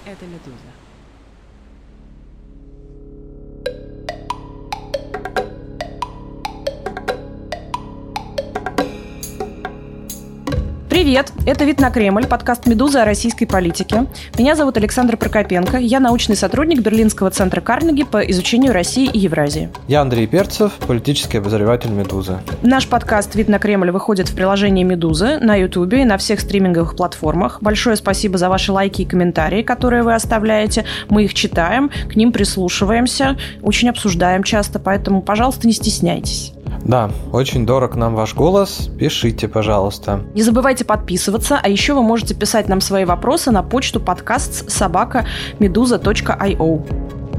Это «Медуза». Привет! Это «Вид на Кремль», подкаст «Медузы» о российской политике. Меня зовут Александра Прокопенко. Я научный сотрудник Берлинского центра Карнеги по изучению России и Евразии. Я Андрей Перцев, политический обозреватель «Медузы». Наш подкаст «Вид на Кремль» выходит в приложении «Медузы» на Ютубе и на всех стриминговых платформах. Большое спасибо за ваши лайки и комментарии, которые вы оставляете. Мы их читаем, к ним прислушиваемся, очень обсуждаем часто, поэтому, пожалуйста, не стесняйтесь. Да, очень дорог нам ваш голос. Пишите, пожалуйста. Не забывайте подписываться, а еще вы можете писать нам свои вопросы на почту podcast@meduza.io.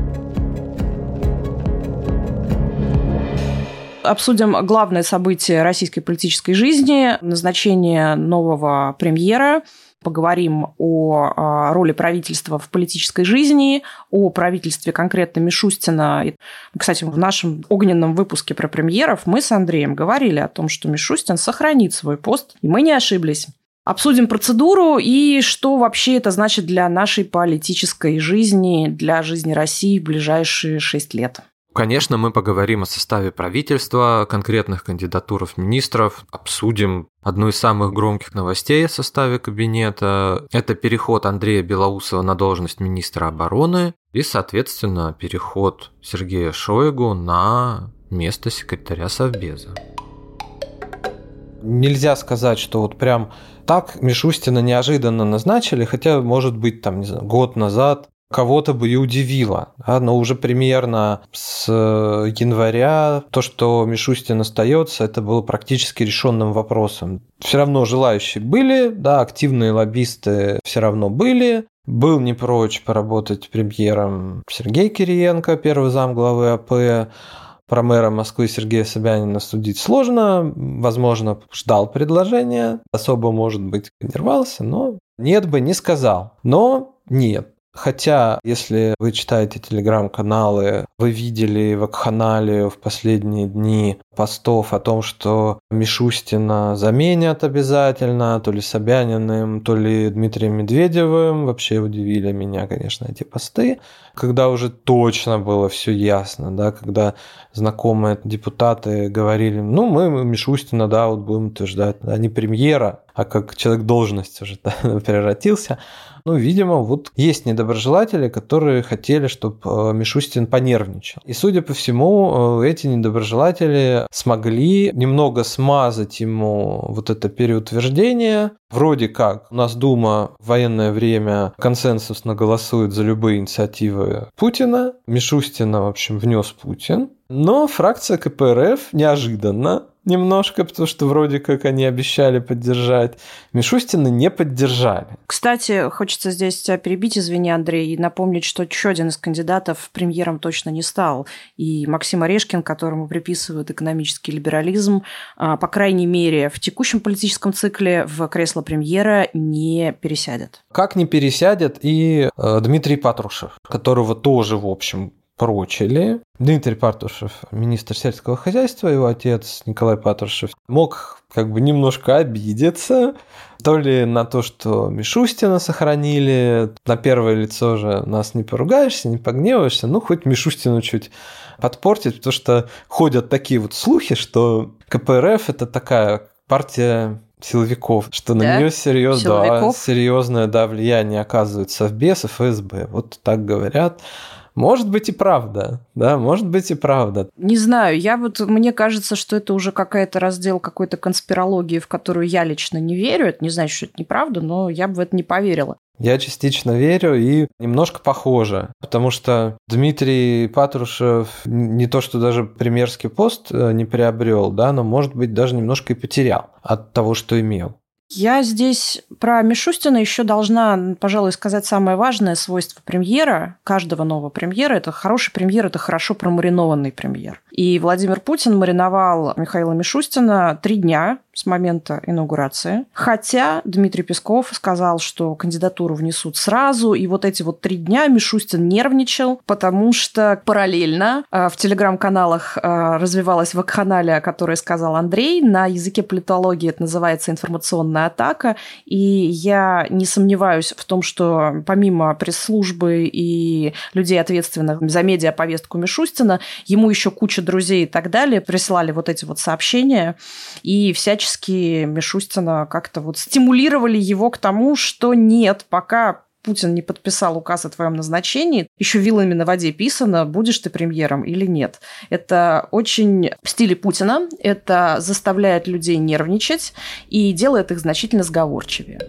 Обсудим главное событие российской политической жизни – назначение нового премьера. Поговорим о роли правительства в политической жизни, о правительстве конкретно Мишустина. Кстати, в нашем огненном выпуске про премьеров мы с Андреем говорили о том, что Мишустин сохранит свой пост, и мы не ошиблись. Обсудим процедуру и что вообще это значит для нашей политической жизни, для жизни России в ближайшие 6 лет. Конечно, мы поговорим о составе правительства, конкретных кандидатурах министров, обсудим одну из самых громких новостей о составе кабинета. Это переход Андрея Белоусова на должность министра обороны и, соответственно, переход Сергея Шойгу на место секретаря Совбеза. Нельзя сказать, что вот прям так Мишустина неожиданно назначили, хотя, может быть, там, не знаю, год назад кого-то бы и удивило, но уже примерно с января то, что Мишустин остается, это было практически решенным вопросом. Все равно желающие были, да, активные лоббисты все равно были. Был не прочь поработать премьером Сергей Кириенко, первый замглавы АП. Про мэра Москвы Сергея Собянина судить сложно. Возможно, ждал предложения, особо, может быть, не рвался, но нет бы не сказал. Но нет. Хотя, если вы читаете телеграм-каналы, вы видели вакханалию в последние дни постов о том, что Мишустина заменят обязательно, то ли Собяниным, то ли Дмитрием Медведевым. Вообще удивили меня, конечно, эти посты. Когда уже точно было все ясно, да, когда знакомые депутаты говорили, мы Мишустина, да, вот будем утверждать, да, не премьера, а как человек должности уже превратился. Видимо, вот есть недоброжелатели, которые хотели, чтобы Мишустин понервничал. И, судя по всему, эти недоброжелатели смогли немного смазать ему вот это переутверждение. Вроде как у нас Дума в военное время консенсусно голосует за любые инициативы Путина. Мишустина, в общем, внес Путин. Но фракция КПРФ неожиданно немножко, потому что вроде как они обещали поддержать, Мишустина не поддержали. Кстати, хочется здесь тебя перебить, извини, Андрей, и напомнить, что еще один из кандидатов премьером точно не стал. И Максим Орешкин, которому приписывают экономический либерализм, по крайней мере, в текущем политическом цикле в кресло премьера не пересядет. Как не пересядет и Дмитрий Патрушев, которого тоже, в общем, прочили. Дмитрий Патрушев, министр сельского хозяйства, его отец Николай Патрушев, мог немножко обидеться, то ли на то, что Мишустина сохранили, на первое лицо же нас не поругаешься, не погневаешься, хоть Мишустину чуть подпортить, потому что ходят такие вот слухи, что КПРФ – это такая партия силовиков, что на нее серьезное влияние оказывает Совбез и ФСБ. Вот так говорят. Может быть и правда, да, может быть и правда. Не знаю, мне кажется, что это уже раздел какой-то конспирологии, в которую я лично не верю. Это не значит, что это неправда, но я бы в это не поверила. Я частично верю и немножко похоже, потому что Дмитрий Патрушев не то, что даже премьерский пост не приобрел, да, но, может быть, даже немножко и потерял от того, что имел. Я здесь про Мишустина еще должна, пожалуй, сказать самое важное свойство премьера, каждого нового премьера. Это хороший премьер, это хорошо промаринованный премьер. И Владимир Путин мариновал Михаила Мишустина 3 дня с момента инаугурации. Хотя Дмитрий Песков сказал, что кандидатуру внесут сразу, и вот эти 3 дня Мишустин нервничал, потому что параллельно в телеграм-каналах развивалась вакханалия, о которой сказал Андрей. На языке политологии это называется информационная атака, и я не сомневаюсь в том, что помимо пресс-службы и людей, ответственных за медиаповестку Мишустина, ему еще куча друзей и так далее прислали вот эти сообщения, и всячески Мишустина как-то стимулировали его к тому, что нет, пока Путин не подписал указ о твоем назначении, еще вилами на воде писано, будешь ты премьером или нет. Это очень в стиле Путина, это заставляет людей нервничать и делает их значительно сговорчивее.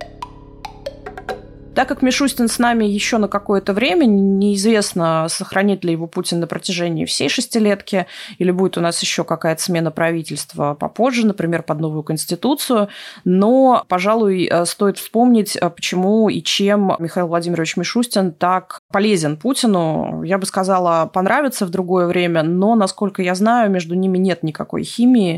Так как Мишустин с нами еще на какое-то время, неизвестно, сохранит ли его Путин на протяжении всей 6-летки, или будет у нас еще какая-то смена правительства попозже, например, под новую конституцию. Но, пожалуй, стоит вспомнить, почему и чем Михаил Владимирович Мишустин так полезен Путину. Я бы сказала, понравится в другое время, но, насколько я знаю, между ними нет никакой химии,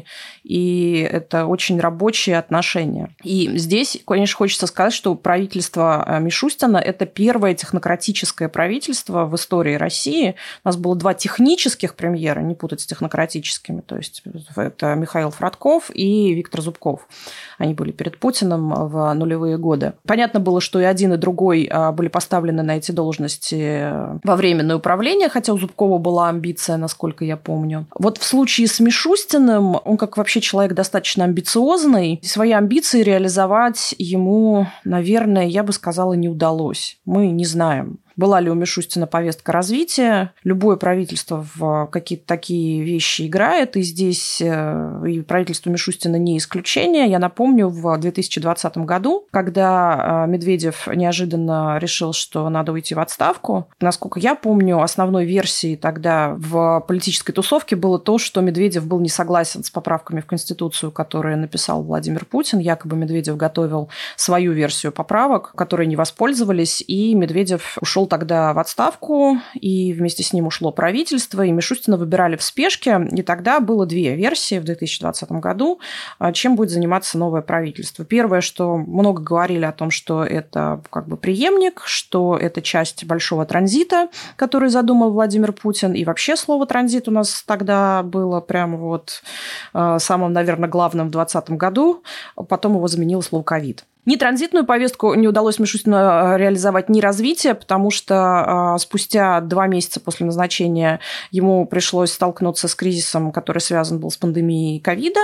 и это очень рабочие отношения. И здесь, конечно, хочется сказать, что правительство Мишустина – это первое технократическое правительство в истории России. У нас было 2 технических премьера, не путать с технократическими, то есть это Михаил Фродков и Виктор Зубков. Они были перед Путиным в нулевые годы. Понятно было, что и один, и другой были поставлены на эти должности во временное управление, хотя у Зубкова была амбиция, насколько я помню. Вот в случае с Мишустиным, он как вообще человек достаточно амбициозный, свои амбиции реализовать ему, наверное, я бы сказала, не удалось. Мы не знаем. Была ли у Мишустина повестка развития? Любое правительство в какие-то такие вещи играет, и здесь и правительство Мишустина не исключение. Я напомню, в 2020 году, когда Медведев неожиданно решил, что надо уйти в отставку, насколько я помню, основной версией тогда в политической тусовке было то, что Медведев был не согласен с поправками в Конституцию, которые написал Владимир Путин. Якобы Медведев готовил свою версию поправок, которые не воспользовались, и Медведев ушел тогда в отставку, и вместе с ним ушло правительство, и Мишустина выбирали в спешке, и тогда было 2 версии в 2020 году, чем будет заниматься новое правительство. Первое, что много говорили о том, что это как бы преемник, что это часть большого транзита, который задумал Владимир Путин, и вообще слово «транзит» у нас тогда было прямо самым, наверное, главным в 2020 году, потом его заменило слово «ковид». Ни транзитную повестку не удалось Мишустину реализовать, ни развитие, потому что спустя 2 месяца после назначения ему пришлось столкнуться с кризисом, который связан был с пандемией ковида.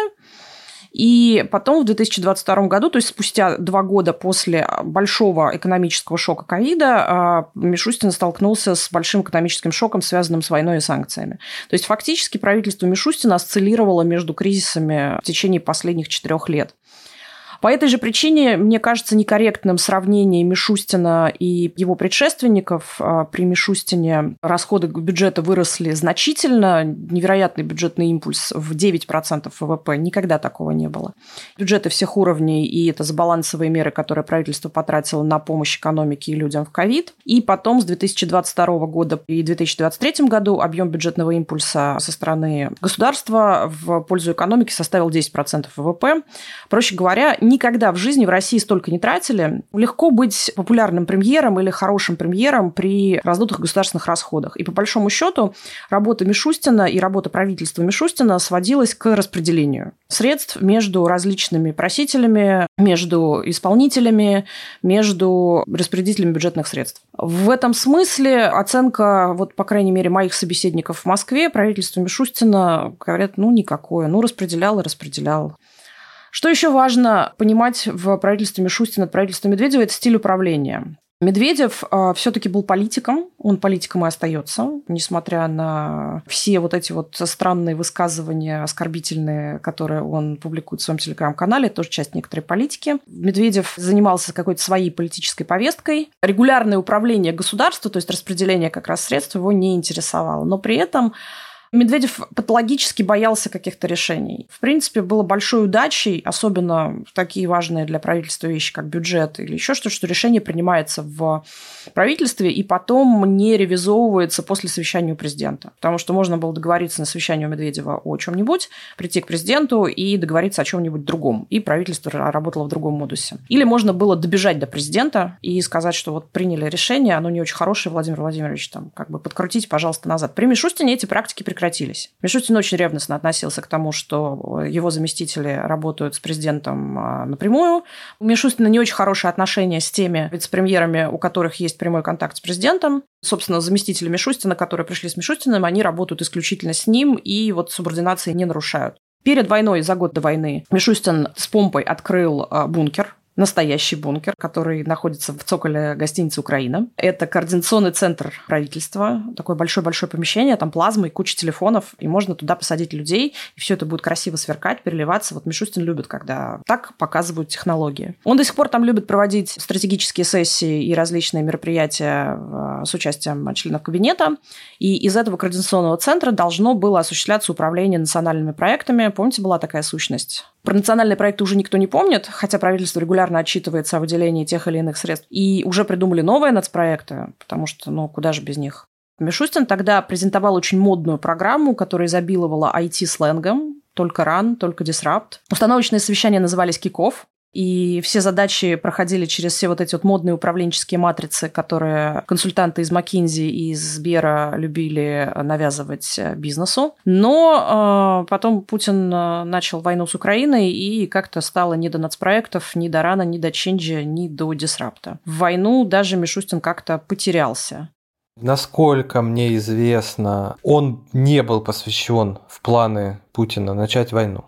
И потом в 2022 году, то есть спустя 2 года после большого экономического шока ковида, Мишустин столкнулся с большим экономическим шоком, связанным с войной и санкциями. То есть фактически правительство Мишустина осциллировало между кризисами в течение последних 4 лет. По этой же причине, мне кажется, некорректным сравнение Мишустина и его предшественников. При Мишустине расходы бюджета выросли значительно, невероятный бюджетный импульс в 9% ВВП, никогда такого не было. Бюджеты всех уровней, и это сбалансовые меры, которые правительство потратило на помощь экономике и людям в ковид. И потом с 2022 года и 2023 году объем бюджетного импульса со стороны государства в пользу экономики составил 10% ВВП. Проще говоря, никогда в жизни в России столько не тратили. Легко быть популярным премьером или хорошим премьером при раздутых государственных расходах. И по большому счету работа Мишустина и работа правительства Мишустина сводилась к распределению средств между различными просителями, между исполнителями, между распределителями бюджетных средств. В этом смысле оценка, по крайней мере, моих собеседников в Москве, правительство Мишустина, говорят, никакое, распределял и распределял. Что еще важно понимать в правительстве Мишустина, правительстве Медведева, это стиль управления. Медведев все-таки был политиком, он политиком и остается, несмотря на все эти странные высказывания оскорбительные, которые он публикует в своем телеграм-канале, это тоже часть некоторой политики. Медведев занимался какой-то своей политической повесткой. Регулярное управление государством, то есть распределение как раз средств, его не интересовало. Но при этом Медведев патологически боялся каких-то решений. В принципе, было большой удачей, особенно в такие важные для правительства вещи, как бюджет или еще что-то, что решение принимается в правительстве и потом не ревизовывается после совещания у президента. Потому что можно было договориться на совещании у Медведева о чем-нибудь, прийти к президенту и договориться о чем-нибудь другом. И правительство работало в другом модусе. Или можно было добежать до президента и сказать, что вот приняли решение, оно не очень хорошее, Владимир Владимирович, там, как бы подкрутите, пожалуйста, назад. При Мишустине эти практики прекратились. Мишустин очень ревностно относился к тому, что его заместители работают с президентом напрямую. У Мишустина не очень хорошие отношения с теми вице-премьерами, у которых есть прямой контакт с президентом. Собственно, заместители Мишустина, которые пришли с Мишустиным, они работают исключительно с ним и вот субординации не нарушают. Перед войной, за год до войны, Мишустин с помпой открыл бункер, настоящий бункер, который находится в цоколе гостиницы «Украина». Это координационный центр правительства, такое большое-большое помещение, там плазма и куча телефонов, и можно туда посадить людей, и все это будет красиво сверкать, переливаться. Вот Мишустин любит, когда так показывают технологии. Он до сих пор там любит проводить стратегические сессии и различные мероприятия с участием членов кабинета, и из этого координационного центра должно было осуществляться управление национальными проектами. Помните, была такая сущность? Про национальные проекты уже никто не помнит, хотя правительство регулярно отчитывается о выделении тех или иных средств. И уже придумали новые нацпроекты, потому что, куда же без них. Мишустин тогда презентовал очень модную программу, которая изобиловала IT-сленгом, только run, только disrupt. Установочные совещания назывались kick-off. И все задачи проходили через все вот эти вот модные управленческие матрицы, которые консультанты из McKinsey и из Сбера любили навязывать бизнесу. Но потом Путин начал войну с Украиной, и как-то стало не до нацпроектов, ни до рана, ни до ченджа, ни до дисрапта. В войну даже Мишустин как-то потерялся. Насколько мне известно, он не был посвящен в планы Путина начать войну.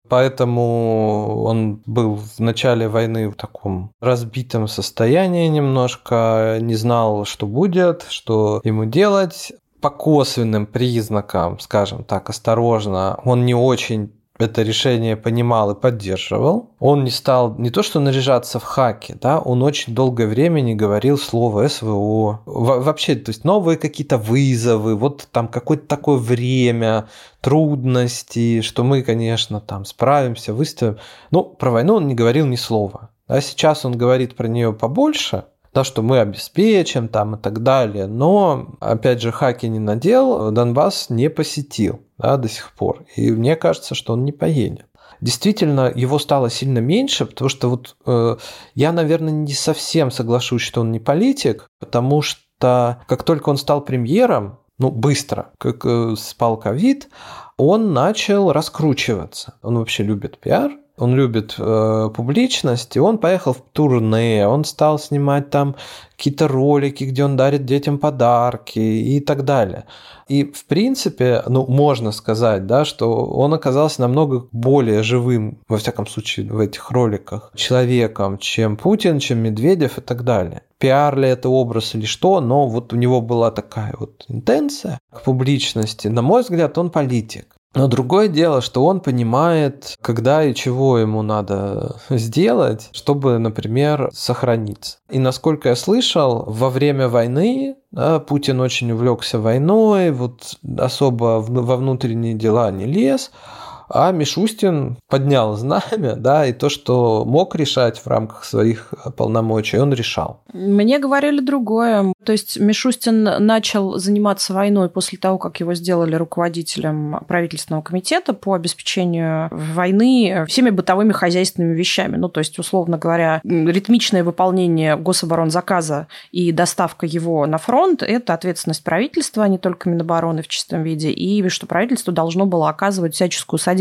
Поэтому он был в начале войны в таком разбитом состоянии немножко, не знал, что будет, что ему делать. По косвенным признакам, скажем так, осторожно, он не очень это решение понимал и поддерживал. Он не стал не то что наряжаться в хаки, да, он очень долгое время не говорил слово СВО. Вообще, то есть новые какие-то вызовы, вот там какое-то такое время, трудности, что мы, конечно, там справимся, выставим. Но про войну он не говорил ни слова. А сейчас он говорит про нее побольше, да, что мы обеспечим там и так далее. Но, опять же, хаки не надел, Донбасс не посетил, да, до сих пор. И мне кажется, что он не поедет. Действительно, его стало сильно меньше, потому что вот я, наверное, не совсем соглашусь, что он не политик, потому что как только он стал премьером, быстро, как спал ковид, он начал раскручиваться. Он вообще любит пиар. Он любит публичность, и он поехал в турне, он стал снимать там какие-то ролики, где он дарит детям подарки и так далее. И, в принципе, можно сказать, да, что он оказался намного более живым, во всяком случае, в этих роликах, человеком, чем Путин, чем Медведев и так далее. Пиар ли это образ или что, но вот у него была такая вот интенция к публичности. На мой взгляд, он политик. Но другое дело, что он понимает, когда и чего ему надо сделать, чтобы, например, сохраниться. И насколько я слышал, во время войны Путин очень увлекся войной, вот особо во внутренние дела не лез, а Мишустин поднял знамя, да, и то, что мог решать в рамках своих полномочий, он решал. Мне говорили другое. То есть Мишустин начал заниматься войной после того, как его сделали руководителем правительственного комитета по обеспечению войны всеми бытовыми хозяйственными вещами. То есть, условно говоря, ритмичное выполнение гособоронзаказа и доставка его на фронт – это ответственность правительства, а не только Минобороны в чистом виде, и что правительство должно было оказывать всяческую содействие.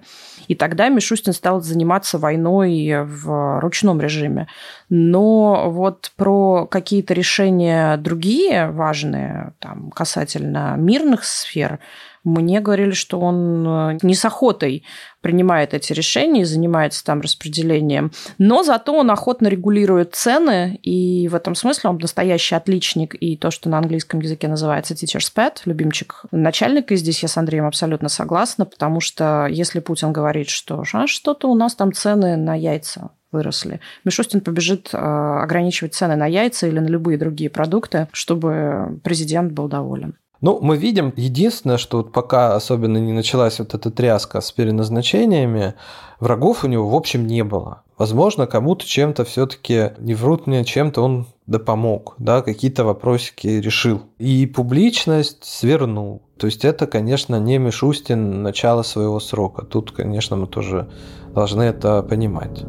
И тогда Мишустин стал заниматься войной в ручном режиме. Но вот про какие-то решения другие важные, там, касательно мирных сфер, мне говорили, что он не с охотой принимает эти решения и занимается там распределением, но зато он охотно регулирует цены, и в этом смысле он настоящий отличник, и то, что на английском языке называется teacher's pet, любимчик начальника, и здесь я с Андреем абсолютно согласна, потому что если Путин говорит, что что-то у нас там цены на яйца выросли, Мишустин побежит ограничивать цены на яйца или на любые другие продукты, чтобы президент был доволен. Ну, мы видим, единственное, что вот пока особенно не началась вот эта тряска с переназначениями, врагов у него, в общем, не было. Возможно, кому-то чем-то все-таки, не врут мне, чем-то он помог, да, какие-то вопросики решил. И публичность свернул. То есть это, конечно, не Мишустин начало своего срока. Тут, конечно, мы тоже должны это понимать.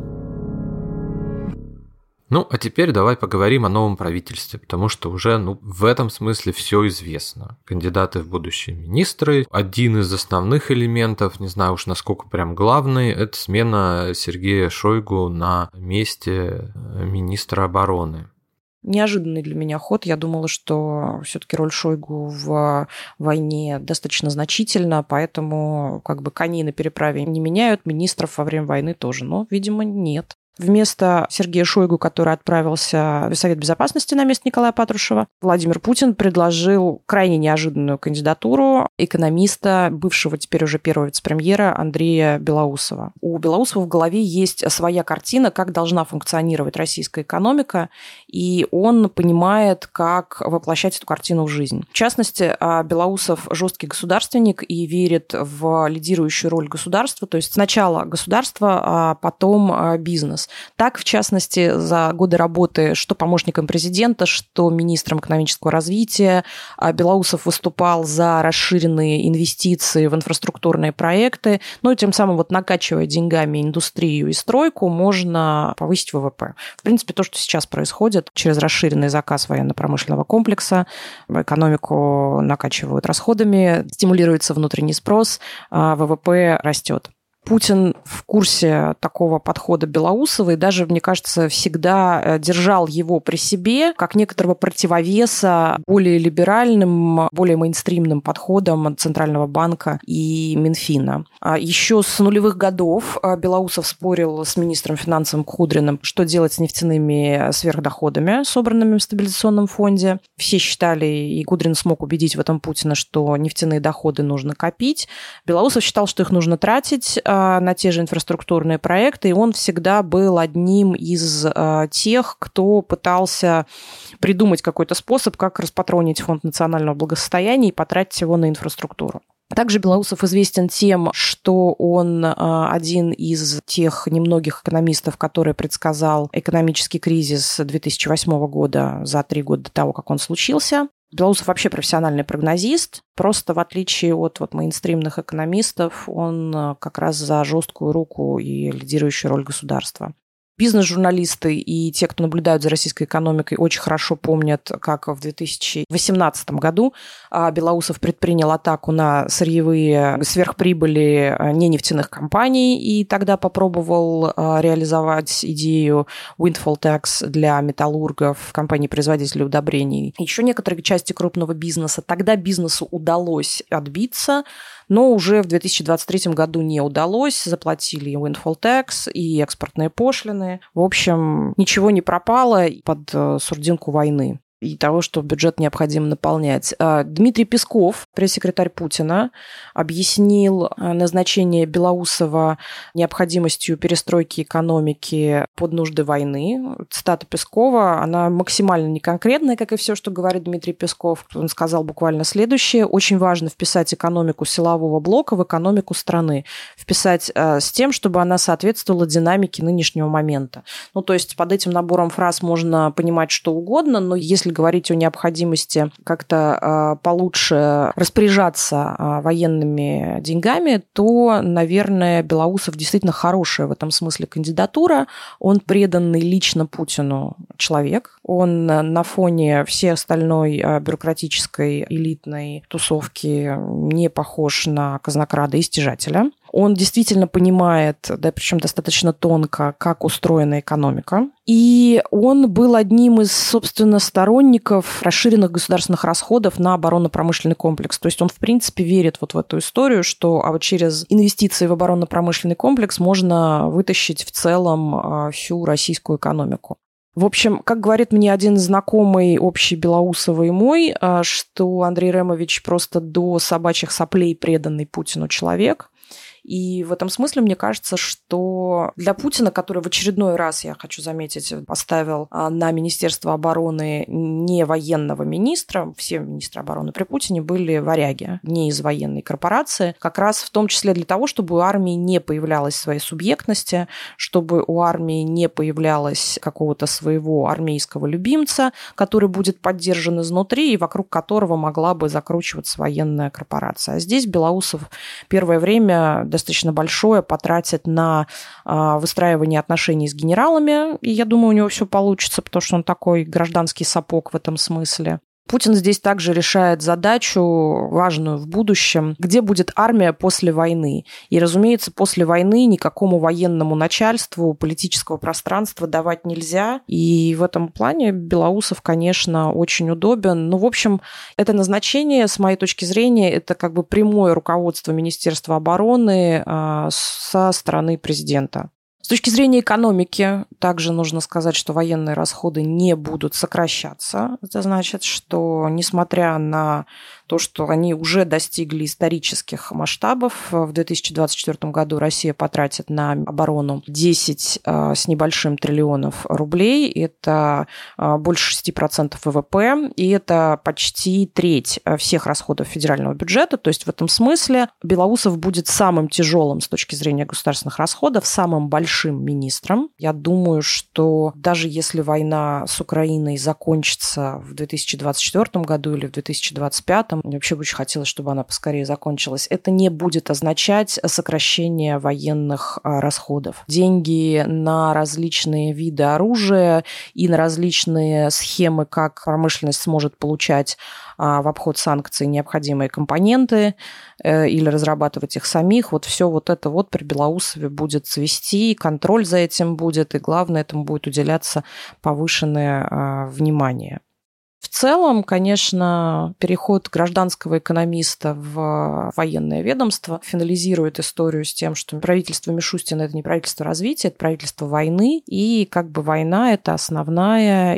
Ну, а теперь давай поговорим о новом правительстве, потому что уже в этом смысле все известно. Кандидаты в будущие министры. Один из основных элементов, не знаю уж насколько прям главный, это смена Сергея Шойгу на месте министра обороны. Неожиданный для меня ход. Я думала, что все-таки роль Шойгу в войне достаточно значительна, поэтому коней на переправе не меняют, министров во время войны тоже. Но, видимо, нет. Вместо Сергея Шойгу, который отправился в Совет Безопасности на место Николая Патрушева, Владимир Путин предложил крайне неожиданную кандидатуру экономиста, бывшего теперь уже первого вице-премьера Андрея Белоусова. У Белоусова в голове есть своя картина, как должна функционировать российская экономика, и он понимает, как воплощать эту картину в жизнь. В частности, Белоусов жесткий государственник и верит в лидирующую роль государства, то есть сначала государство, а потом бизнес. Так, в частности, за годы работы что помощником президента, что министром экономического развития Белоусов выступал за расширенные инвестиции в инфраструктурные проекты, и тем самым накачивая деньгами индустрию и стройку, можно повысить ВВП. В принципе, то, что сейчас происходит, через расширенный заказ военно-промышленного комплекса, экономику накачивают расходами, стимулируется внутренний спрос, ВВП растет. Путин в курсе такого подхода Белоусова и даже, мне кажется, всегда держал его при себе как некоторого противовеса более либеральным, более мейнстримным подходам Центрального банка и Минфина. Еще с нулевых годов Белоусов спорил с министром финансов Кудриным, что делать с нефтяными сверхдоходами, собранными в стабилизационном фонде. Все считали, и Кудрин смог убедить в этом Путина, что нефтяные доходы нужно копить. Белоусов считал, что их нужно тратить на те же инфраструктурные проекты, и он всегда был одним из тех, кто пытался придумать какой-то способ, как распатронить фонд национального благосостояния и потратить его на инфраструктуру. Также Белоусов известен тем, что он один из тех немногих экономистов, который предсказал экономический кризис 2008 года за 3 года до того, как он случился. Белоусов вообще профессиональный прогнозист, просто в отличие от мейнстримных экономистов, он как раз за жесткую руку и лидирующую роль государства. Бизнес-журналисты и те, кто наблюдают за российской экономикой, очень хорошо помнят, как в 2018 году Белоусов предпринял атаку на сырьевые сверхприбыли ненефтяных компаний и тогда попробовал реализовать идею windfall tax для металлургов, компаний-производителей удобрений. Еще некоторые части крупного бизнеса. Тогда бизнесу удалось отбиться, но уже в 2023 году не удалось. Заплатили и windfall tax, и экспортные пошлины. В общем, ничего не пропало под сурдинку войны и того, что бюджет необходимо наполнять. Дмитрий Песков, пресс-секретарь Путина, объяснил назначение Белоусова необходимостью перестройки экономики под нужды войны. Цитата Пескова, она максимально неконкретная, как и все, что говорит Дмитрий Песков. Он сказал буквально следующее. Очень важно вписать экономику силового блока в экономику страны. Вписать с тем, чтобы она соответствовала динамике нынешнего момента. То есть под этим набором фраз можно понимать что угодно, но если говорить о необходимости как-то получше распоряжаться военными деньгами, то, наверное, Белоусов действительно хорошая в этом смысле кандидатура. Он преданный лично Путину человек. Он на фоне всей остальной бюрократической элитной тусовки не похож на казнокрада и стяжателя. Он действительно понимает, да, причем достаточно тонко, как устроена экономика. И он был одним из, собственно, сторонников расширенных государственных расходов на оборонно-промышленный комплекс. То есть он, в принципе, верит в эту историю, что через инвестиции в оборонно-промышленный комплекс можно вытащить в целом всю российскую экономику. В общем, как говорит мне один знакомый общий Белоусова и мой, что Андрей Ремович просто до собачьих соплей преданный Путину человек. И в этом смысле мне кажется, что для Путина, который в очередной раз, я хочу заметить, поставил на Министерство обороны не военного министра, все министры обороны при Путине были варяги, не из военной корпорации, как раз в том числе для того, чтобы у армии не появлялась своей субъектности, чтобы у армии не появлялось какого-то своего армейского любимца, который будет поддержан изнутри и вокруг которого могла бы закручиваться военная корпорация. А здесь Белоусов первое время достаточно большое потратит на выстраивание отношений с генералами, и я думаю, у него все получится, потому что он такой гражданский сапог в этом смысле. Путин здесь также решает задачу, важную в будущем, где будет армия после войны. И, разумеется, после войны никакому военному начальству политического пространства давать нельзя. И в этом плане Белоусов, конечно, очень удобен. Ну, в общем, это назначение, с моей точки зрения, это как бы прямое руководство Министерства обороны со стороны президента. С точки зрения экономики, также нужно сказать, что военные расходы не будут сокращаться. Это значит, что, несмотря на то, что они уже достигли исторических масштабов, в 2024 году Россия потратит на оборону 10 с небольшим триллионов рублей. Это больше 6% ВВП, и это почти треть всех расходов федерального бюджета. То есть в этом смысле Белоусов будет самым тяжелым с точки зрения государственных расходов, самым большим министром. Я думаю, что даже если война с Украиной закончится в 2024 году или в 2025, мне вообще бы очень хотелось, чтобы она поскорее закончилась, это не будет означать сокращение военных расходов. Деньги на различные виды оружия и на различные схемы, как промышленность сможет получать в обход санкций необходимые компоненты или разрабатывать их самих. Вот все вот это вот при Белоусове будет цвести, контроль за этим будет, и главное, этому будет уделяться повышенное внимание. В целом, конечно, переход гражданского экономиста в военное ведомство финализирует историю с тем, что правительство Мишустина – это не правительство развития, это правительство войны, и как бы война – это основная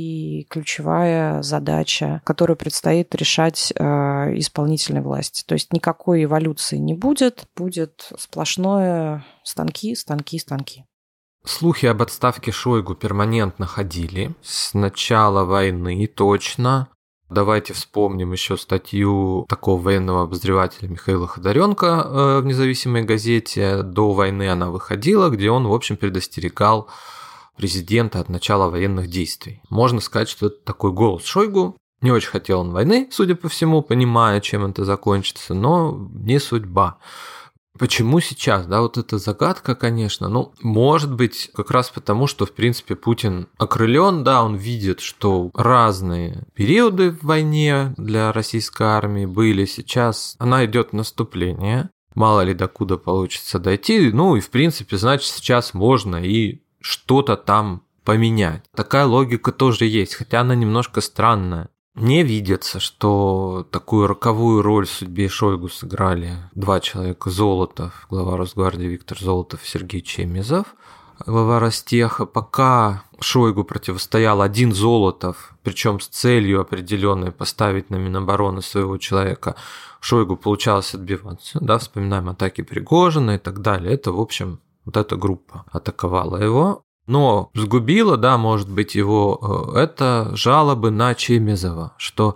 и ключевая задача, которую предстоит решать исполнительной власти. То есть никакой эволюции не будет, будет сплошное станки, станки, станки. Слухи об отставке Шойгу перманентно ходили. С начала войны точно. Давайте вспомним еще статью такого военного обозревателя Михаила Ходоренко в «Независимой газете». До войны она выходила, где он, в общем, предостерегал президента от начала военных действий. Можно сказать, что это такой голос Шойгу. Не очень хотел он войны, судя по всему, понимая, чем это закончится, но не судьба. Почему сейчас? Да, вот эта загадка, конечно. Ну, может быть, как раз потому, что, в принципе, Путин окрылен, да, он видит, что разные периоды в войне для российской армии были. Сейчас она идет в наступление. Мало ли докуда получится дойти. Ну, и, в принципе, значит, сейчас можно и что-то там поменять. Такая логика тоже есть, хотя она немножко странная. Мне видится, что такую роковую роль в судьбе Шойгу сыграли два человека: Золотов, глава Росгвардии Виктор Золотов, и Сергей Чемезов, глава Ростеха. Пока Шойгу противостоял один Золотов, причем с целью определенной поставить на Минобороны своего человека, Шойгу получалось отбиваться. Да, вспоминаем атаки Пригожина и так далее. Это, в общем, вот эта группа атаковала его. Но сгубило, да, может быть, его это жалобы на Чемезова, что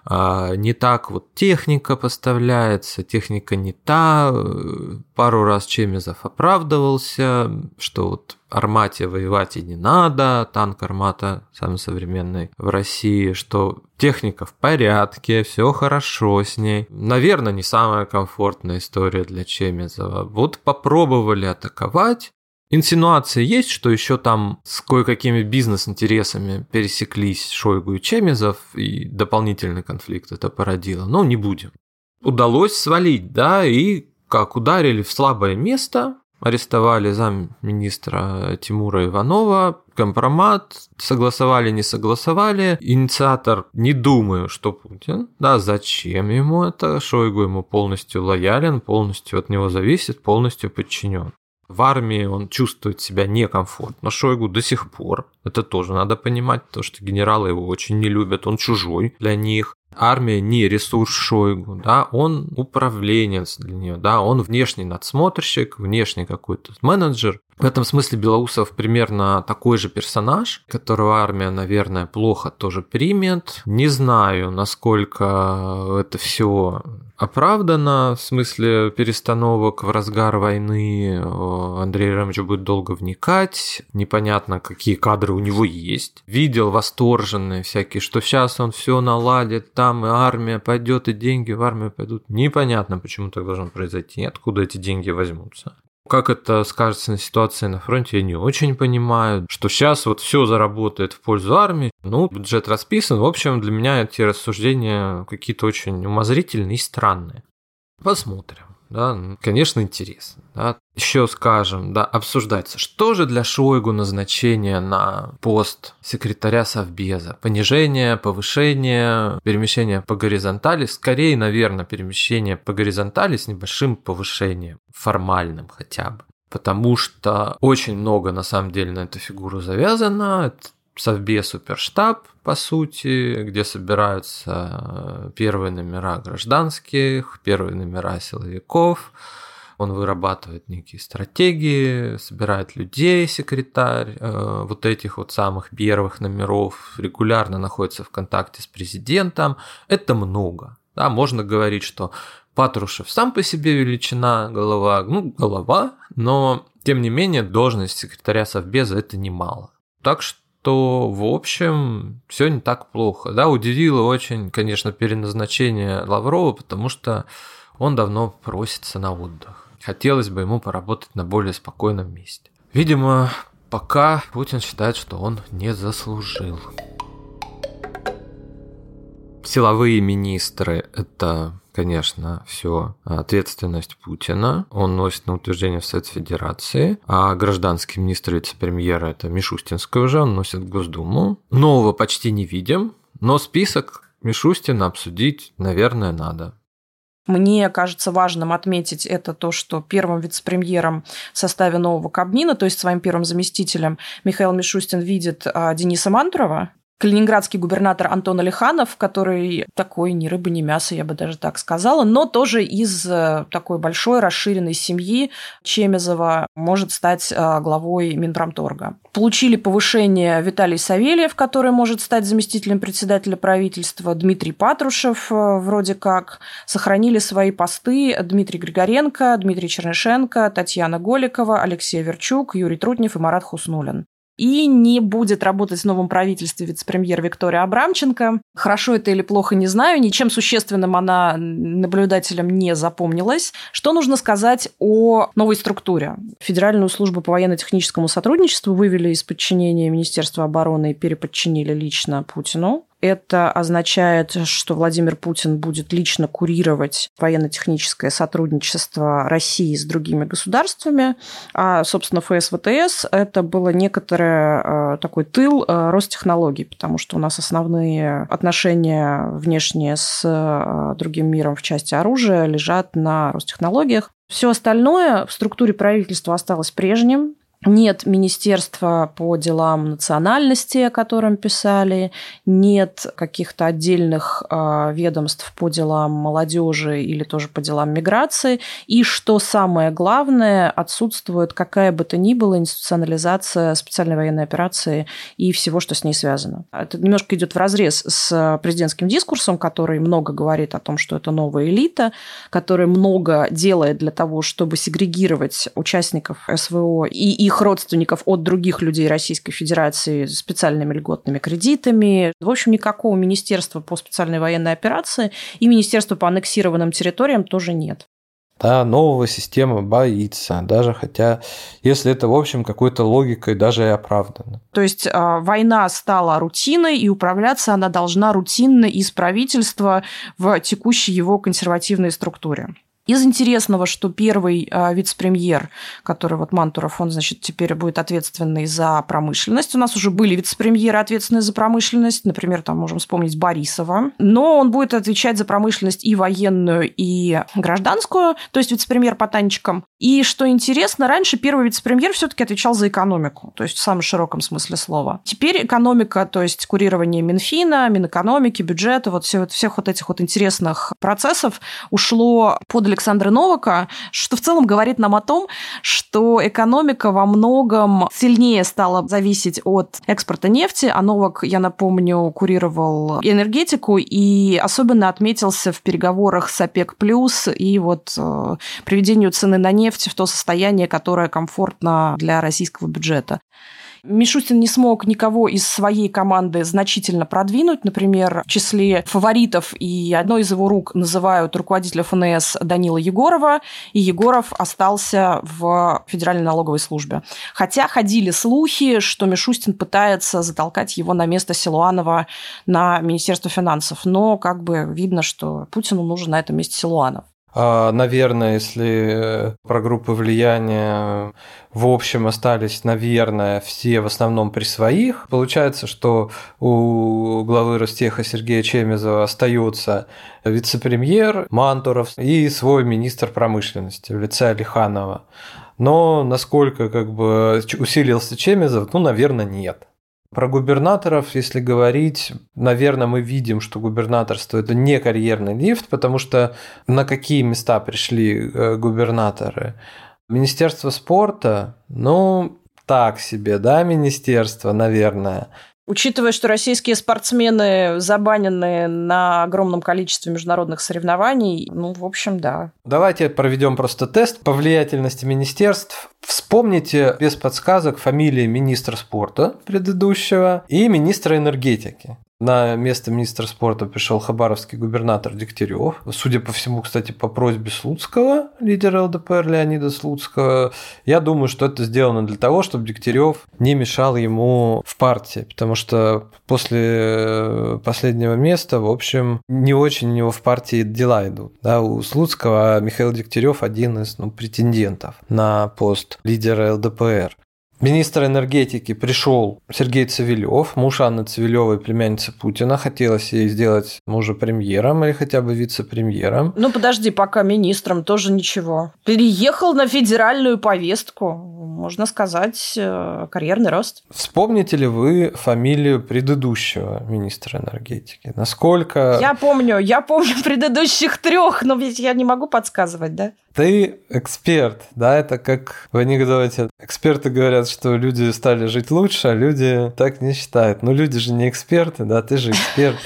не так вот техника поставляется, техника не та. Пару раз Чемезов оправдывался, что вот Армате воевать и не надо, танк Армата самый современный в России, что техника в порядке, все хорошо с ней. Наверное, не самая комфортная история для Чемезова. Вот попробовали атаковать. Инсинуации есть, что еще там с кое-какими бизнес-интересами пересеклись Шойгу и Чемезов, и дополнительный конфликт это породило. Но не будем. Удалось свалить, да, и как ударили в слабое место, арестовали замминистра Тимура Иванова, компромат, согласовали, не согласовали. Инициатор, не думаю, что Путин, да, зачем ему это? Шойгу ему полностью лоялен, полностью от него зависит, полностью подчинен. В армии он чувствует себя некомфортно. Шойгу до сих пор. Это тоже надо понимать, потому что генералы его очень не любят. Он чужой для них. Армия не ресурс Шойгу, да, он управленец для нее, да, он внешний надсмотрщик, внешний какой-то менеджер. В этом смысле Белоусов примерно такой же персонаж, которого армия, наверное, плохо тоже примет. Не знаю, насколько это все оправдано в смысле перестановок в разгар войны. Андрей Ремович будет долго вникать. Непонятно, какие кадры у него есть. Видел восторженные всякие, что сейчас он все наладит, там и армия пойдет, и деньги в армию пойдут. Непонятно, почему так должно произойти, откуда эти деньги возьмутся. Как это скажется на ситуации на фронте, я не очень понимаю, что сейчас вот все заработает в пользу армии. Ну, бюджет расписан. В общем, для меня эти рассуждения какие-то очень умозрительные и странные. Посмотрим. Да, конечно, интересно. Да. Еще скажем, да, обсуждается, что же для Шойгу назначение на пост секретаря Совбеза? Понижение, повышение, перемещение по горизонтали? Скорее, наверное, перемещение по горизонтали с небольшим повышением, формальным хотя бы. Потому что очень много, на самом деле, на эту фигуру завязано. Это Совбез суперштаб, по сути, где собираются первые номера гражданских, первые номера силовиков. Он вырабатывает некие стратегии, собирает людей, секретарь вот этих вот самых первых номеров, регулярно находится в контакте с президентом. Это много. Да, можно говорить, что Патрушев сам по себе величина, голова, но тем не менее должность секретаря Совбеза – это немало. Так что, в общем, все не так плохо. Да, удивило очень, конечно, переназначение Лаврова, потому что он давно просится на отдых. Хотелось бы ему поработать на более спокойном месте. Видимо, пока Путин считает, что он не заслужил. Силовые министры – это, конечно, все ответственность Путина. Он носит на утверждение в Совет Федерации. А гражданский министр вице-премьера – это Мишустинская уже, он носит в Госдуму. Нового почти не видим, но список Мишустина обсудить, наверное, надо. Мне кажется важным отметить это то, что первым вице-премьером в составе нового Кабмина, то есть своим первым заместителем, Михаил Мишустин видит Дениса Мантурова, калининградский губернатор Антон Алиханов, который такой ни рыба, ни мясо, я бы даже так сказала, но тоже из такой большой расширенной семьи Чемезова может стать главой Минпромторга. Получили повышение Виталий Савельев, который может стать заместителем председателя правительства, Дмитрий Патрушев вроде как. Сохранили свои посты Дмитрий Григоренко, Дмитрий Чернышенко, Татьяна Голикова, Алексей Верчук, Юрий Трутнев и Марат Хуснуллин. И не будет работать в новом правительстве вице-премьер Виктория Абрамченко. Хорошо это или плохо, не знаю. Ничем существенным она наблюдателям не запомнилась. Что нужно сказать о новой структуре? Федеральную службу по военно-техническому сотрудничеству вывели из подчинения Министерства обороны и переподчинили лично Путину. Это означает, что Владимир Путин будет лично курировать военно-техническое сотрудничество России с другими государствами. А, собственно, ФСВТС – это было некоторый такой тыл Ростехнологий, потому что у нас основные отношения внешние с другим миром в части оружия лежат на Ростехнологиях. Все остальное в структуре правительства осталось прежним. Нет министерства по делам национальности, о котором писали, нет каких-то отдельных ведомств по делам молодежи или тоже по делам миграции. И, что самое главное, отсутствует какая бы то ни была институционализация специальной военной операции и всего, что с ней связано. Это немножко идет вразрез с президентским дискурсом, который много говорит о том, что это новая элита, которая много делает для того, чтобы сегрегировать участников СВО и их родственников от других людей Российской Федерации специальными льготными кредитами. В общем, никакого министерства по специальной военной операции и министерства по аннексированным территориям тоже нет. Да, нового система боится, даже хотя, если это, в общем, какой-то логикой даже и оправдано. То есть война стала рутиной, и управляться она должна рутинно из правительства в текущей его консервативной структуре. Из интересного, что первый вице-премьер, который вот Мантуров, он, значит, теперь будет ответственный за промышленность. У нас уже были вице-премьеры, ответственные за промышленность. Например, там можем вспомнить Борисова. Но он будет отвечать за промышленность и военную, и гражданскую, то есть вице-премьер по танчикам. И что интересно, раньше первый вице-премьер все-таки отвечал за экономику, то есть в самом широком смысле слова. Теперь экономика, то есть курирование Минфина, Минэкономики, бюджета, вот всех вот этих вот интересных процессов ушло под Александра Новака, что в целом говорит нам о том, что экономика во многом сильнее стала зависеть от экспорта нефти, а Новак, я напомню, курировал энергетику и особенно отметился в переговорах с ОПЕК+, и вот приведению цены на нефть в то состояние, которое комфортно для российского бюджета. Мишустин не смог никого из своей команды значительно продвинуть. Например, в числе фаворитов и одной из его рук называют руководителя ФНС Данила Егорова, и Егоров остался в Федеральной налоговой службе. Хотя ходили слухи, что Мишустин пытается затолкать его на место Силуанова на Министерство финансов. Но как бы видно, что Путину нужен на этом месте Силуанов. Наверное, если про группы влияния в общем остались, наверное, все в основном при своих, получается, что у главы Ростеха Сергея Чемезова остается вице-премьер Мантуров и свой министр промышленности в лице Алиханова. Но насколько как бы усилился Чемезов, наверное, нет. Про губернаторов, если говорить, наверное, мы видим, что губернаторство – это не карьерный лифт, потому что на какие места пришли губернаторы? Министерство спорта, так себе, да, министерство, наверное. Учитывая, что российские спортсмены забанены на огромном количестве международных соревнований, в общем, да. Давайте проведем просто тест по влиятельности министерств. Вспомните без подсказок фамилии министра спорта предыдущего и министра энергетики. На место министра спорта пришел хабаровский губернатор Дегтярев. Судя по всему, кстати, по просьбе Слуцкого, лидера ЛДПР Леонида Слуцкого. Я думаю, что это сделано для того, чтобы Дегтярев не мешал ему в партии, потому что после последнего места, в общем, не очень у него в партии дела идут. Да, у Слуцкого Михаил Дегтярев один из претендентов на пост лидера ЛДПР. Министр энергетики пришел Сергей Цивилев, муж Анны Цивилевой, племянницы Путина. Хотелось ей сделать мужа премьером или хотя бы вице-премьером. Подожди, пока министром тоже ничего. Переехал на федеральную повестку. Можно сказать, карьерный рост. Вспомните ли вы фамилию предыдущего министра энергетики? Насколько... Я помню предыдущих 3, но ведь я не могу подсказывать, да? Ты эксперт, да, это как в анекдоте. Эксперты говорят, что люди стали жить лучше, а люди так не считают. Люди же не эксперты, да, ты же эксперт.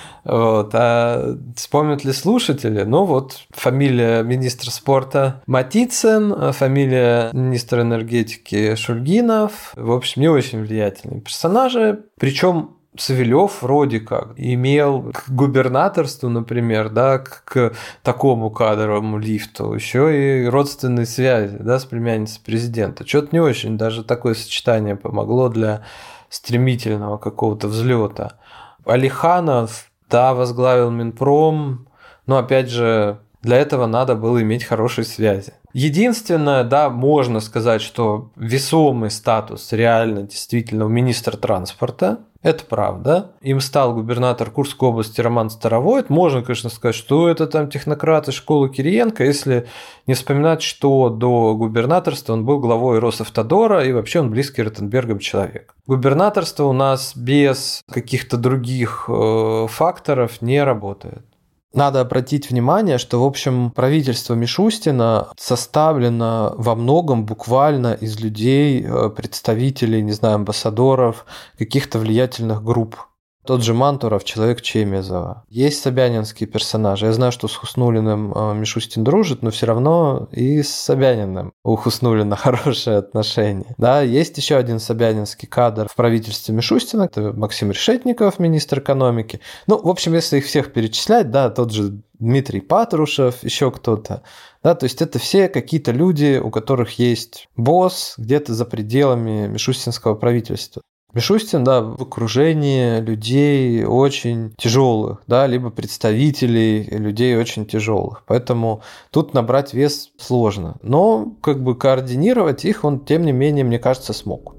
А вспомнят ли слушатели? Фамилия министра спорта Матицын, фамилия министра энергетики Шульгинов. В общем, не очень влиятельные персонажи. Причем Цивилев вроде как имел к губернаторству, например, да, к такому кадровому лифту еще и родственные связи, да, с племянницей президента. Что-то не очень даже такое сочетание помогло для стремительного какого-то взлета. Алиханов, да, возглавил Минпром, но опять же для этого надо было иметь хорошие связи. Единственное, да, можно сказать, что весомый статус реально действительно у министра транспорта. Это правда. Им стал губернатор Курской области Роман Старовойт. Можно, конечно, сказать, что это там технократы школы Кириенко, если не вспоминать, что до губернаторства он был главой Росавтодора, и вообще он близкий Ротенбергом человек. Губернаторство у нас без каких-то других факторов не работает. Надо обратить внимание, что, в общем, правительство Мишустина составлено во многом буквально из людей, представителей, амбассадоров каких-то влиятельных групп. Тот же Мантуров, человек Чемезова. Есть собянинские персонажи. Я знаю, что с Хуснуллиным Мишустин дружит, но все равно и с Собяниным у Хуснуллина хорошие отношения. Да, есть еще один собянинский кадр в правительстве Мишустина. Это Максим Решетников, министр экономики. В общем, если их всех перечислять, да, тот же Дмитрий Патрушев, еще кто-то. Да, то есть это все какие-то люди, у которых есть босс где-то за пределами мишустинского правительства. Мишустин, да, в окружении людей очень тяжелых, да, либо представителей людей очень тяжелых. Поэтому тут набрать вес сложно. Но как бы координировать их он, тем не менее, мне кажется, смог.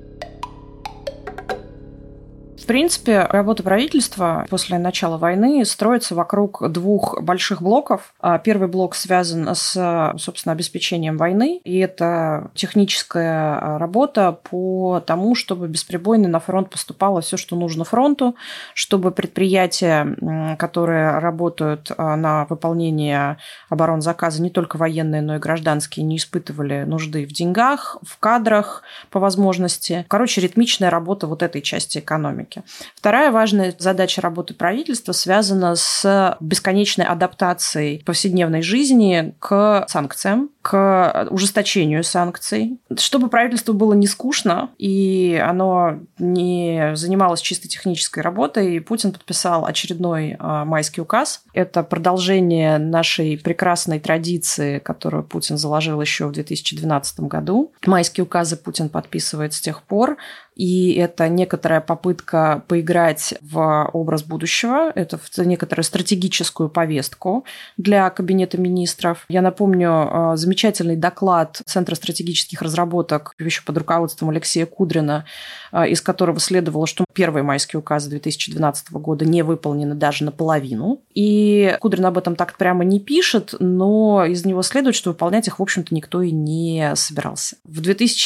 В принципе, работа правительства после начала войны строится вокруг двух больших блоков. Первый блок связан с, собственно, обеспечением войны, и это техническая работа по тому, чтобы бесперебойно на фронт поступало все, что нужно фронту, чтобы предприятия, которые работают на выполнение оборонзаказа, не только военные, но и гражданские, не испытывали нужды в деньгах, в кадрах по возможности. Короче, ритмичная работа вот этой части экономики. Вторая важная задача работы правительства связана с бесконечной адаптацией повседневной жизни к санкциям, к ужесточению санкций, чтобы правительству было не скучно и оно не занималось чисто технической работой. Путин подписал очередной майский указ. Это продолжение нашей прекрасной традиции, которую Путин заложил еще в 2012 году. Майские указы Путин подписывает с тех пор. И это некоторая попытка поиграть в образ будущего, это в некоторую стратегическую повестку для Кабинета министров. Я напомню замечательный доклад Центра стратегических разработок еще под руководством Алексея Кудрина, из которого следовало, что первые майские указы 2012 года не выполнены даже наполовину. И Кудрин об этом так прямо не пишет, но из него следует, что выполнять их, в общем-то, никто и не собирался. В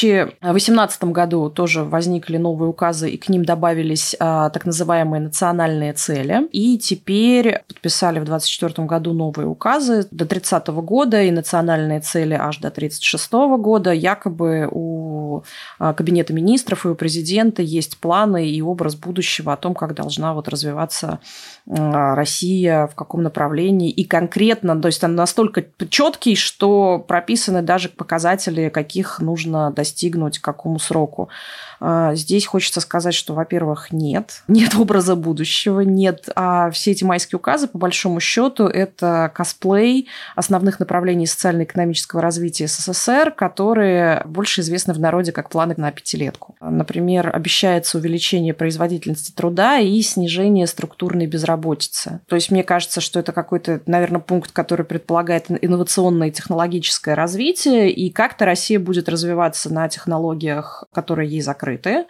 2018 году тоже возникли новые указы, и к ним добавились так называемые национальные цели. И теперь подписали в 2024 году новые указы до 30 года и национальные цели аж до 36 года. Якобы у Кабинета министров и у президента есть планы и образ будущего о том, как должна вот развиваться Россия, в каком направлении. И конкретно, то есть он настолько четкий, что прописаны даже показатели, каких нужно достигнуть, к какому сроку. Здесь хочется сказать, что, во-первых, нет образа будущего, нет. А все эти майские указы, по большому счету, это косплей основных направлений социально-экономического развития СССР, которые больше известны в народе как планы на пятилетку. Например, обещается увеличение производительности труда и снижение структурной безработицы. То есть мне кажется, что это какой-то, наверное, пункт, который предполагает инновационное и технологическое развитие, и как-то Россия будет развиваться на технологиях, которые ей закрыты,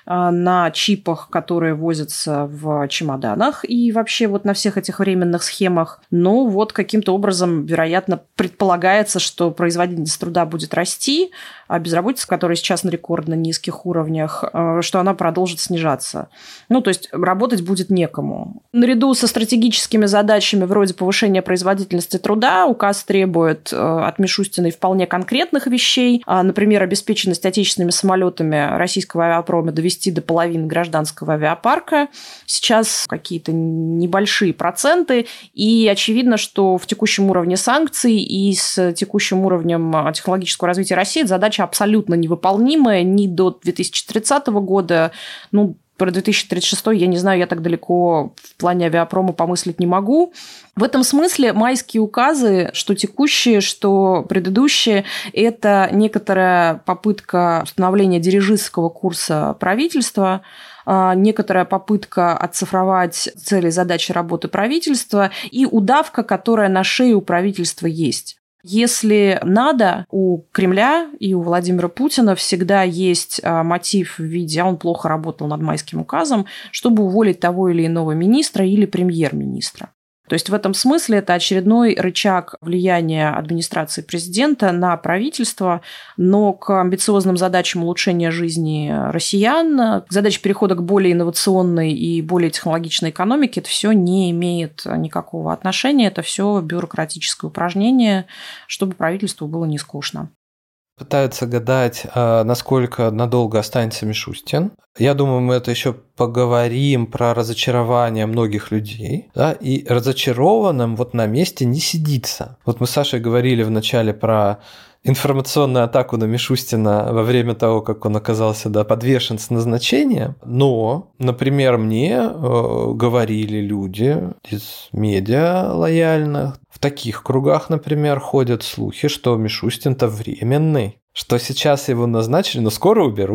на чипах, которые возятся в чемоданах и вообще вот на всех этих временных схемах. Но вот каким-то образом, вероятно, предполагается, что производительность труда будет расти, а безработица, которая сейчас на рекордно низких уровнях, что она продолжит снижаться. Ну, то есть работать будет некому. Наряду со стратегическими задачами вроде повышения производительности труда указ требует от Мишустиной вполне конкретных вещей, например, обеспеченность отечественными самолетами российского авиапрома довести до половины гражданского авиапарка. Сейчас какие-то небольшие проценты, и очевидно, что в текущем уровне санкций и с текущим уровнем технологического развития России задача абсолютно невыполнимая ни до 2030 года, про 2036 я не знаю, я так далеко в плане авиапрома помыслить не могу. В этом смысле майские указы, что текущие, что предыдущие, это некоторая попытка установления дирижистского курса правительства, некоторая попытка оцифровать цели и задачи работы правительства и удавка, которая на шее у правительства есть. Если надо, у Кремля и у Владимира Путина всегда есть мотив в виде, он плохо работал над майским указом, чтобы уволить того или иного министра или премьер-министра. То есть в этом смысле это очередной рычаг влияния администрации президента на правительство, но к амбициозным задачам улучшения жизни россиян, к задаче перехода к более инновационной и более технологичной экономике это все не имеет никакого отношения, это все бюрократическое упражнение, чтобы правительству было не скучно. Пытаются гадать, насколько надолго останется Мишустин. Я думаю, мы это еще поговорим про разочарование многих людей. Да? И разочарованным вот на месте не сидится. Вот мы с Сашей говорили вначале про информационную атаку на Мишустина во время того, как он оказался подвешен с назначением. Но, например, мне говорили люди из медиа лояльных, в таких кругах, например, ходят слухи, что Мишустин-то временный, что сейчас его назначили, но скоро уберут.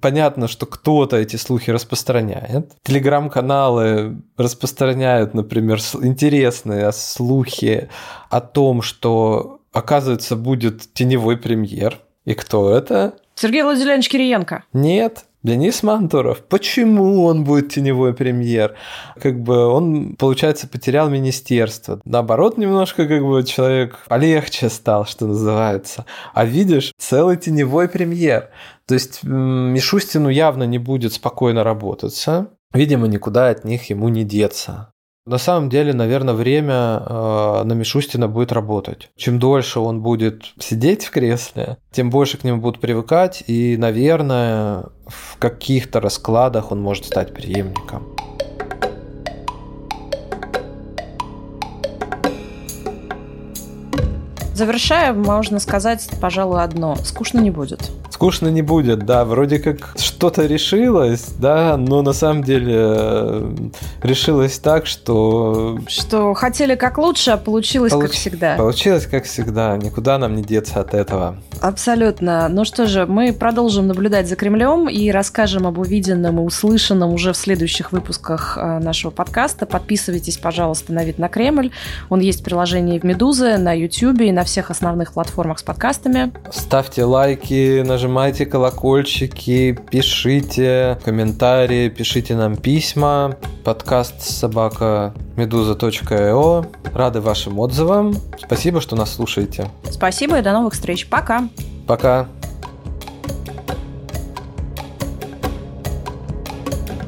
понятно, что кто-то эти слухи распространяет. Телеграм-каналы распространяют, например, интересные слухи о том, что, оказывается, будет теневой премьер. И кто это? Сергей Владимирович Кириенко. Нет. Денис Мантуров. Почему он будет теневой премьер? Он, получается, потерял министерство. Наоборот, немножко человек полегче стал, что называется. А видишь, целый теневой премьер. То есть Мишустину явно не будет спокойно работаться. Видимо, никуда от них ему не деться. На самом деле, наверное, время на Мишустина будет работать. Чем дольше он будет сидеть в кресле, тем больше к нему будут привыкать, и, наверное, в каких-то раскладах он может стать преемником. Завершая, можно сказать, пожалуй, одно. Скучно не будет. Скучно не будет, да. Вроде как что-то решилось, да, но на самом деле решилось так, что... Что хотели как лучше, а получилось как всегда. Получилось как всегда. Никуда нам не деться от этого. Абсолютно. Ну что же, мы продолжим наблюдать за Кремлем и расскажем об увиденном и услышанном уже в следующих выпусках нашего подкаста. Подписывайтесь, пожалуйста, на «Вид на Кремль». Он есть в приложении в «Медузе», на YouTube и на всех основных платформах с подкастами. Ставьте лайки, нажимайте колокольчики, пишите комментарии, пишите нам письма. Подкаст @meduza.io. Рады вашим отзывам. Спасибо, что нас слушаете. Спасибо и до новых встреч. Пока. Пока.